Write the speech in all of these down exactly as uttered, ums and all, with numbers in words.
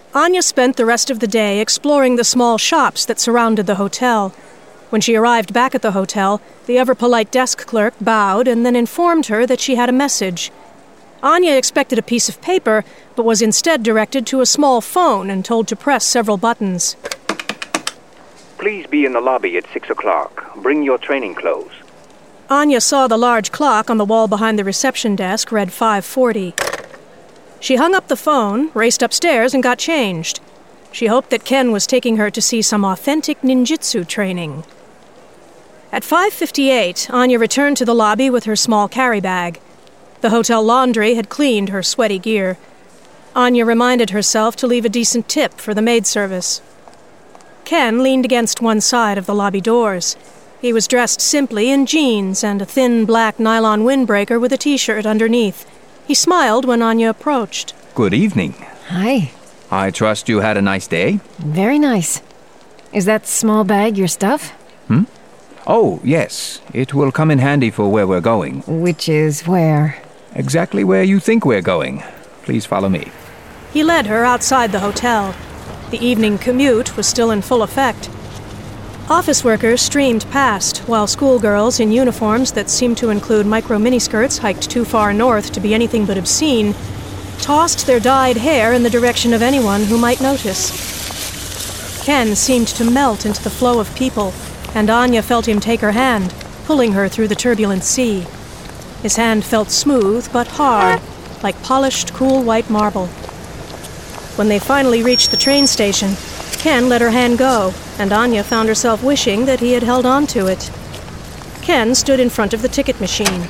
Anya spent the rest of the day exploring the small shops that surrounded the hotel. When she arrived back at the hotel, the ever-polite desk clerk bowed and then informed her that she had a message. Anya expected a piece of paper, but was instead directed to a small phone and told to press several buttons. Please be in the lobby at six o'clock. Bring your training clothes. Anya saw the large clock on the wall behind the reception desk read five forty. She hung up the phone, raced upstairs, and got changed. She hoped that Ken was taking her to see some authentic ninjutsu training. At five fifty-eight, Anya returned to the lobby with her small carry bag. The hotel laundry had cleaned her sweaty gear. Anya reminded herself to leave a decent tip for the maid service. Ken leaned against one side of the lobby doors. He was dressed simply in jeans and a thin black nylon windbreaker with a t-shirt underneath. He smiled when Anya approached. Good evening. Hi. I trust you had a nice day? Very nice. Is that small bag your stuff? Hmm? Oh, yes. It will come in handy for where we're going. Which is where? Exactly where you think we're going. Please follow me. He led her outside the hotel. The evening commute was still in full effect. Office workers streamed past, while schoolgirls in uniforms that seemed to include micro-miniskirts hiked too far north to be anything but obscene, tossed their dyed hair in the direction of anyone who might notice. Ken seemed to melt into the flow of people, and Anya felt him take her hand, pulling her through the turbulent sea. His hand felt smooth but hard, like polished, cool white marble. When they finally reached the train station, Ken let her hand go, and Anya found herself wishing that he had held on to it. Ken stood in front of the ticket machine.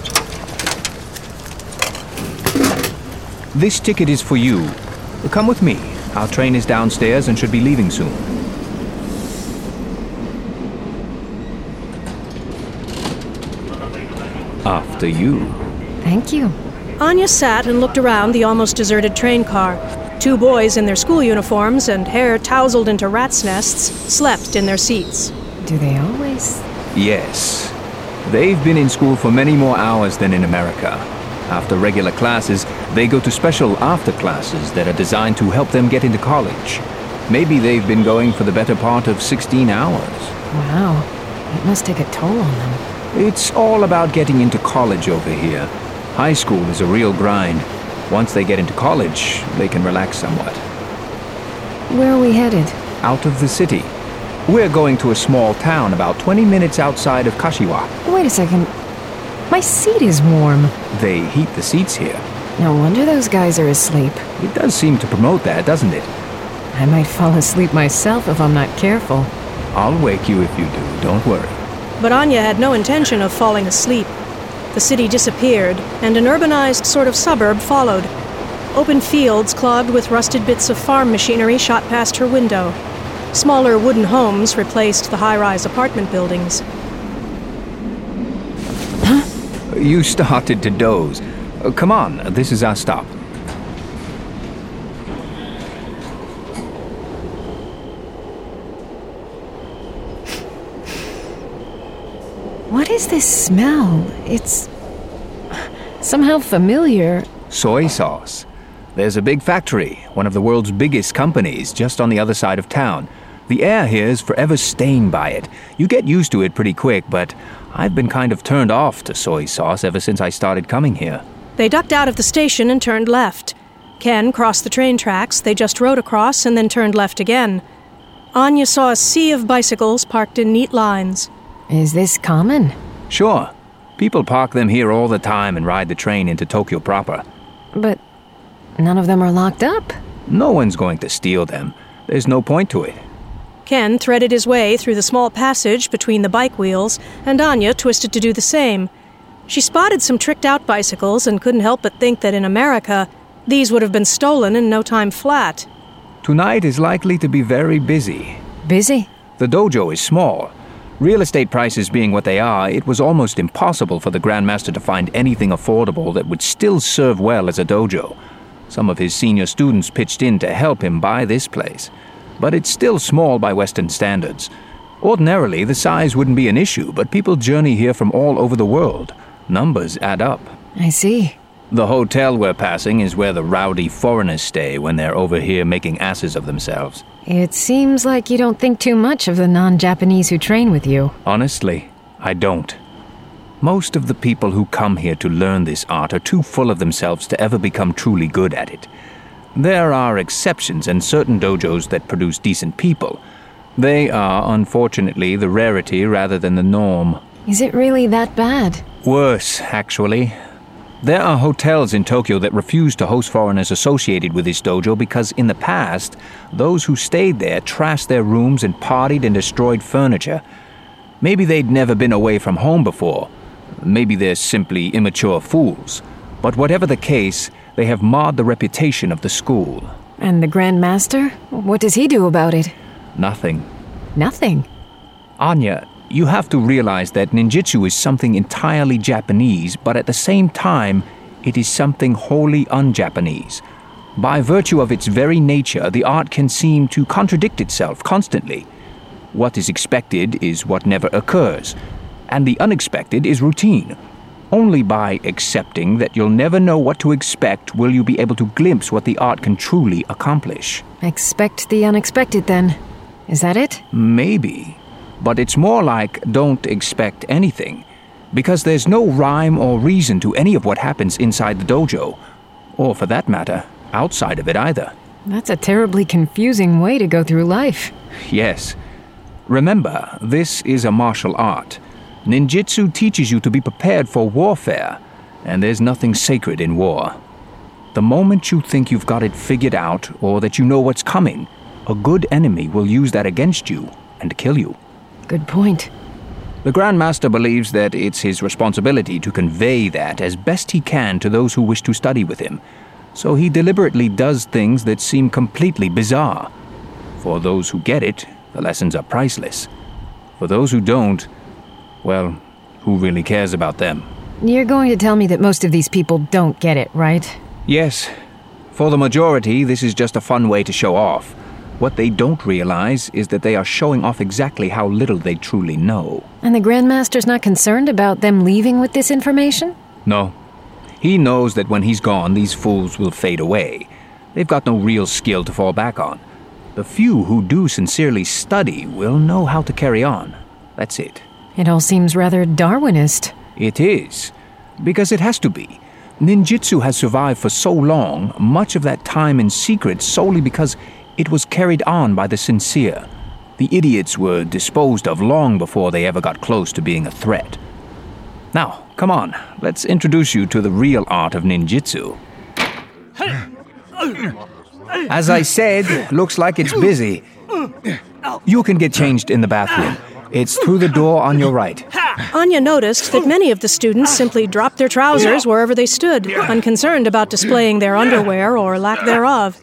This ticket is for you. Come with me. Our train is downstairs and should be leaving soon. After you. Thank you. Anya sat and looked around the almost deserted train car. Two boys in their school uniforms and hair tousled into rats' nests slept in their seats. Do they always? Yes. They've been in school for many more hours than in America. After regular classes, they go to special after classes that are designed to help them get into college. Maybe they've been going for the better part of sixteen hours. Wow. It must take a toll on them. It's all about getting into college over here. High school is a real grind. Once they get into college, they can relax somewhat. Where are we headed? Out of the city. We're going to a small town about twenty minutes outside of Kashiwa. Wait a second. My seat is warm. They heat the seats here. No wonder those guys are asleep. It does seem to promote that, doesn't it? I might fall asleep myself if I'm not careful. I'll wake you if you do, don't worry. But Anya had no intention of falling asleep. The city disappeared, and an urbanized sort of suburb followed. Open fields clogged with rusted bits of farm machinery shot past her window. Smaller wooden homes replaced the high-rise apartment buildings. Huh? You started to doze. Uh, come on, this is our stop. What is this smell? It's somehow familiar. Soy sauce. There's a big factory, one of the world's biggest companies, just on the other side of town. The air here is forever stained by it. You get used to it pretty quick, but I've been kind of turned off to soy sauce ever since I started coming here. They ducked out of the station and turned left. Ken crossed the train tracks they just rode across and then turned left again. Anya saw a sea of bicycles parked in neat lines. Is this common? Sure. People park them here all the time and ride the train into Tokyo proper. But none of them are locked up. No one's going to steal them. There's no point to it. Ken threaded his way through the small passage between the bike wheels, and Anya twisted to do the same. She spotted some tricked-out bicycles and couldn't help but think that in America, these would have been stolen in no time flat. Tonight is likely to be very busy. Busy? The dojo is small. Real estate prices being what they are, it was almost impossible for the Grandmaster to find anything affordable that would still serve well as a dojo. Some of his senior students pitched in to help him buy this place. But it's still small by Western standards. Ordinarily, the size wouldn't be an issue, but people journey here from all over the world. Numbers add up. I see. The hotel we're passing is where the rowdy foreigners stay when they're over here making asses of themselves. It seems like you don't think too much of the non-Japanese who train with you. Honestly, I don't. Most of the people who come here to learn this art are too full of themselves to ever become truly good at it. There are exceptions and certain dojos that produce decent people. They are, unfortunately, the rarity rather than the norm. Is it really that bad? Worse, actually. There are hotels in Tokyo that refuse to host foreigners associated with this dojo because in the past, those who stayed there trashed their rooms and partied and destroyed furniture. Maybe they'd never been away from home before. Maybe they're simply immature fools. But whatever the case, they have marred the reputation of the school. And the Grand Master? What does he do about it? Nothing. Nothing? Anya, you have to realize that ninjutsu is something entirely Japanese, but at the same time, it is something wholly un-Japanese. By virtue of its very nature, the art can seem to contradict itself constantly. What is expected is what never occurs, and the unexpected is routine. Only by accepting that you'll never know what to expect will you be able to glimpse what the art can truly accomplish. Expect the unexpected, then. Is that it? Maybe. But it's more like don't expect anything, because there's no rhyme or reason to any of what happens inside the dojo, or for that matter, outside of it either. That's a terribly confusing way to go through life. Yes. Remember, this is a martial art. Ninjutsu teaches you to be prepared for warfare, and there's nothing sacred in war. The moment you think you've got it figured out, or that you know what's coming, a good enemy will use that against you and kill you. Good point. The Grand Master believes that it's his responsibility to convey that as best he can to those who wish to study with him, so he deliberately does things that seem completely bizarre. For those who get it, the lessons are priceless. For those who don't, well, who really cares about them? You're going to tell me that most of these people don't get it, right? Yes. For the majority, this is just a fun way to show off. What they don't realize is that they are showing off exactly how little they truly know. And the Grandmaster's not concerned about them leaving with this information? No. He knows that when he's gone, these fools will fade away. They've got no real skill to fall back on. The few who do sincerely study will know how to carry on. That's it. It all seems rather Darwinist. It is. Because it has to be. Ninjutsu has survived for so long, much of that time in secret solely because it was carried on by the sincere. The idiots were disposed of long before they ever got close to being a threat. Now, come on, let's introduce you to the real art of ninjutsu. As I said, looks like it's busy. You can get changed in the bathroom. It's through the door on your right. Anya noticed that many of the students simply dropped their trousers wherever they stood, unconcerned about displaying their underwear or lack thereof.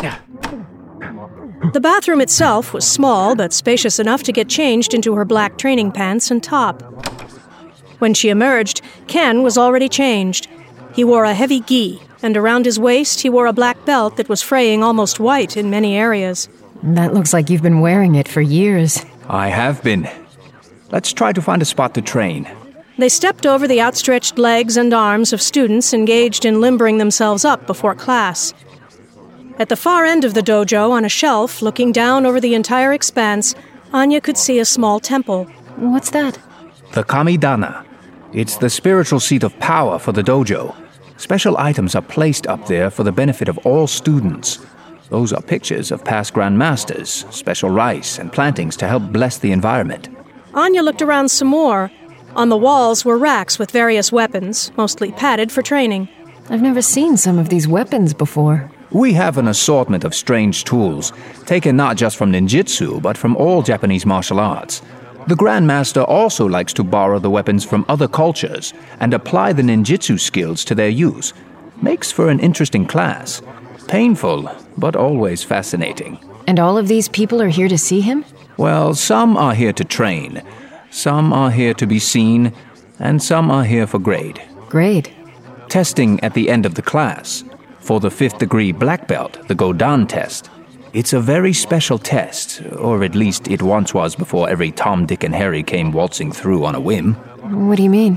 The bathroom itself was small but spacious enough to get changed into her black training pants and top. When she emerged, Ken was already changed. He wore a heavy gi, and around his waist he wore a black belt that was fraying almost white in many areas. That looks like you've been wearing it for years. I have been. Let's try to find a spot to train. They stepped over the outstretched legs and arms of students engaged in limbering themselves up before class. At the far end of the dojo, on a shelf, looking down over the entire expanse, Anya could see a small temple. What's that? The Kamidana. It's the spiritual seat of power for the dojo. Special items are placed up there for the benefit of all students. Those are pictures of past Grand Masters, special rice, and plantings to help bless the environment. Anya looked around some more. On the walls were racks with various weapons, mostly padded for training. I've never seen some of these weapons before. We have an assortment of strange tools, taken not just from ninjutsu, but from all Japanese martial arts. The Grand Master also likes to borrow the weapons from other cultures and apply the ninjutsu skills to their use. Makes for an interesting class. Painful, but always fascinating. And all of these people are here to see him? Well, some are here to train, some are here to be seen, and some are here for grade. Grade? Testing at the end of the class. For the fifth degree black belt, the Godan test. It's a very special test, or at least it once was before every Tom, Dick, and Harry came waltzing through on a whim. What do you mean?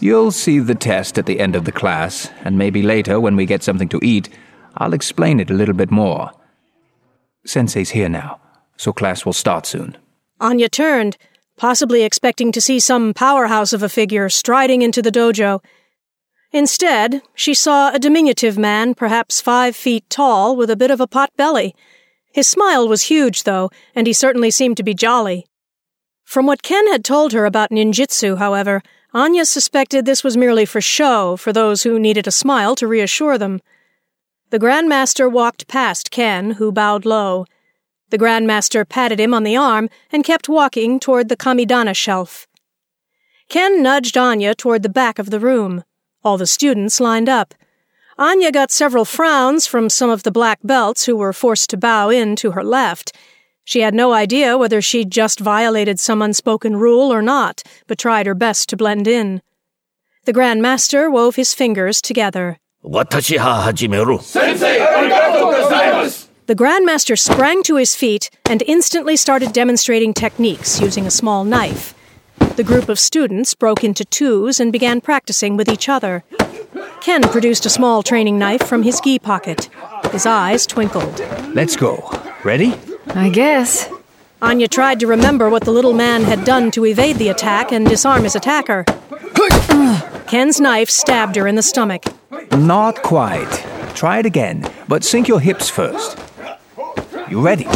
You'll see the test at the end of the class, and maybe later, when we get something to eat, I'll explain it a little bit more. Sensei's here now, so class will start soon. Anya turned, possibly expecting to see some powerhouse of a figure striding into the dojo. Instead, she saw a diminutive man, perhaps five feet tall, with a bit of a pot belly. His smile was huge, though, and he certainly seemed to be jolly. From what Ken had told her about ninjutsu, however, Anya suspected this was merely for show, for those who needed a smile to reassure them. The Grandmaster walked past Ken, who bowed low. The Grandmaster patted him on the arm and kept walking toward the Kamidana shelf. Ken nudged Anya toward the back of the room. All the students lined up. Anya got several frowns from some of the black belts who were forced to bow in to her left. She had no idea whether she'd just violated some unspoken rule or not, but tried her best to blend in. The Grand Master wove his fingers together. Watashi ha hajimeru. Sensei, arigatou gozaimasu! The Grand Master sprang to his feet and instantly started demonstrating techniques using a small knife. The group of students broke into twos and began practicing with each other. Ken produced a small training knife from his gi pocket. His eyes twinkled. Let's go. Ready? I guess. Anya tried to remember what the little man had done to evade the attack and disarm his attacker. Ken's knife stabbed her in the stomach. Not quite. Try it again, but sink your hips first. You ready?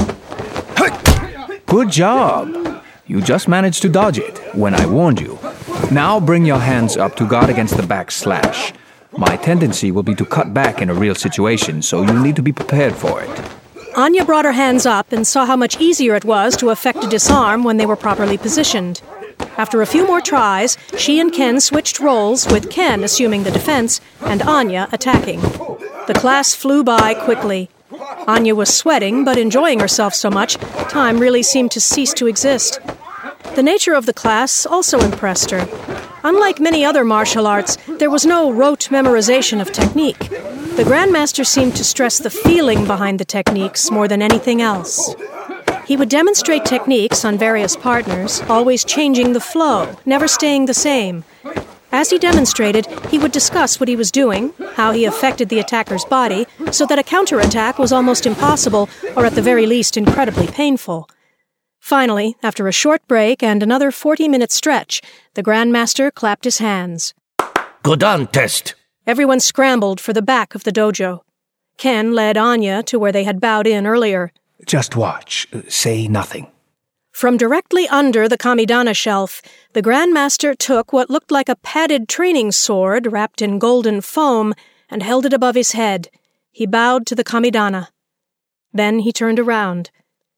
Good job. You just managed to dodge it when I warned you. Now bring your hands up to guard against the back slash. My tendency will be to cut back in a real situation, so you'll need to be prepared for it. Anya brought her hands up and saw how much easier it was to effect a disarm when they were properly positioned. After a few more tries, she and Ken switched roles, with Ken assuming the defense and Anya attacking. The class flew by quickly. Anya was sweating, but enjoying herself so much, time really seemed to cease to exist. The nature of the class also impressed her. Unlike many other martial arts, there was no rote memorization of technique. The Grandmaster seemed to stress the feeling behind the techniques more than anything else. He would demonstrate techniques on various partners, always changing the flow, never staying the same. As he demonstrated, he would discuss what he was doing, how he affected the attacker's body, so that a counterattack was almost impossible, or at the very least incredibly painful. Finally, after a short break and another forty-minute stretch, the Grandmaster clapped his hands. Godan test. Everyone scrambled for the back of the dojo. Ken led Anya to where they had bowed in earlier. Just watch. Say nothing. From directly under the Kamidana shelf, the Grandmaster took what looked like a padded training sword wrapped in golden foam and held it above his head. He bowed to the Kamidana. Then he turned around.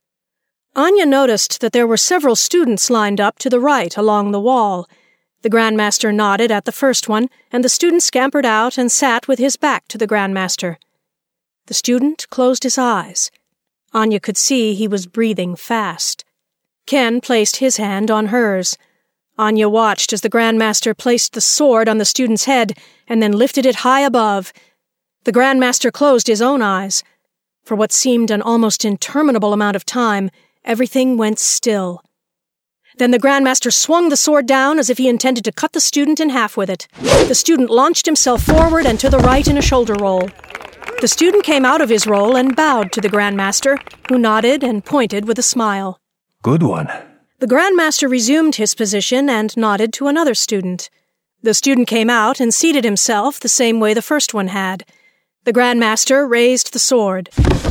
Anya noticed that there were several students lined up to the right along the wall. The Grandmaster nodded at the first one, and the student scampered out and sat with his back to the Grandmaster. The student closed his eyes. Anya could see he was breathing fast. Ken placed his hand on hers. Anya watched as the Grandmaster placed the sword on the student's head and then lifted it high above. The Grandmaster closed his own eyes. For what seemed an almost interminable amount of time, everything went still. Then the Grandmaster swung the sword down as if he intended to cut the student in half with it. The student launched himself forward and to the right in a shoulder roll. The student came out of his roll and bowed to the Grandmaster, who nodded and pointed with a smile. Good one. The Grandmaster resumed his position and nodded to another student. The student came out and seated himself the same way the first one had. The Grandmaster raised the sword.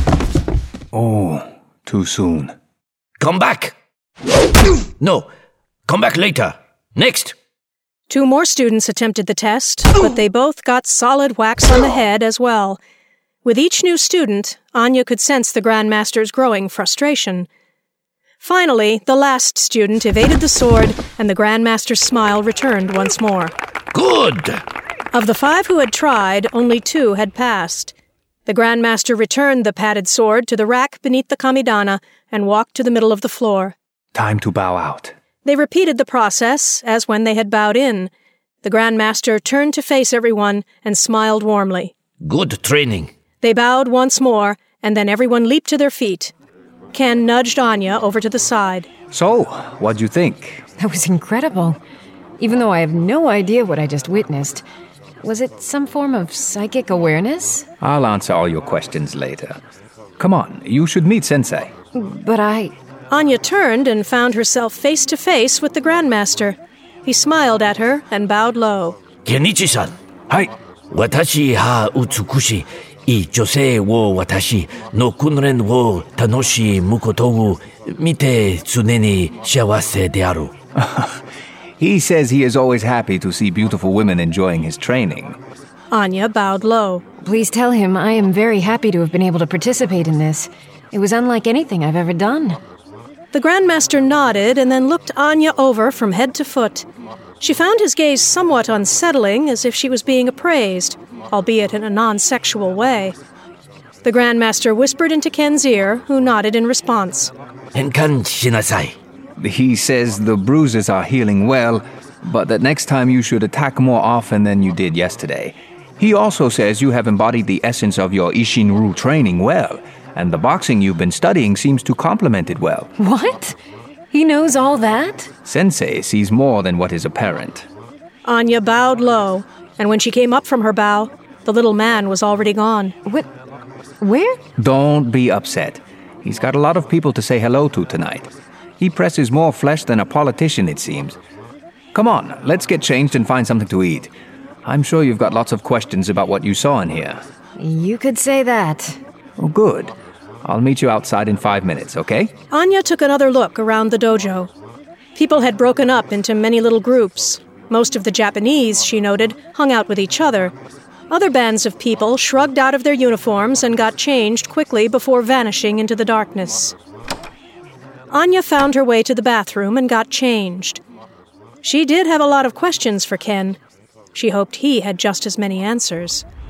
Oh, too soon. Come back! No, come back later. Next! Two more students attempted the test, but they both got solid whacks on the head as well. With each new student, Anya could sense the Grandmaster's growing frustration. Finally, the last student evaded the sword, and the Grandmaster's smile returned once more. Good! Of the five who had tried, only two had passed. The Grandmaster returned the padded sword to the rack beneath the Kamidana and walked to the middle of the floor. Time to bow out. They repeated the process, as when they had bowed in. The Grandmaster turned to face everyone and smiled warmly. Good training. They bowed once more, and then everyone leaped to their feet. Ken nudged Anya over to the side. So, what'd you think? That was incredible. even though I have no idea what I just witnessed. Was it some form of psychic awareness? I'll answer all your questions later. Come on, you should meet Sensei. But I... Anya turned and found herself face to face with the Grandmaster. He smiled at her and bowed low. Kenichi-san. Hi. Watashi ha utsukushi ii josei wo watashi no kunren wo tanoshii koto wo mite tsune ni shiawase de aru. He says he is always happy to see beautiful women enjoying his training. Anya bowed low. Please tell him I am very happy to have been able to participate in this. It was unlike anything I've ever done. The Grandmaster nodded and then looked Anya over from head to foot. She found his gaze somewhat unsettling, as if she was being appraised, albeit in a non-sexual way. The Grandmaster whispered into Ken's ear, who nodded in response. Henkan shinasai. He says the bruises are healing well, but that next time you should attack more often than you did yesterday. He also says you have embodied the essence of your Isshin-Ryu training well, and the boxing you've been studying seems to complement it well. What? He knows all that? Sensei sees more than what is apparent. Anya bowed low, and when she came up from her bow, the little man was already gone. What? Where? Don't be upset. He's got a lot of people to say hello to tonight. He presses more flesh than a politician, it seems. Come on, let's get changed and find something to eat. I'm sure you've got lots of questions about what you saw in here. You could say that. Oh, good. I'll meet you outside in five minutes, okay? Anya took another look around the dojo. People had broken up into many little groups. Most of the Japanese, she noted, hung out with each other. Other bands of people shrugged out of their uniforms and got changed quickly before vanishing into the darkness. Anya found her way to the bathroom and got changed. She did have a lot of questions for Ken. She hoped he had just as many answers.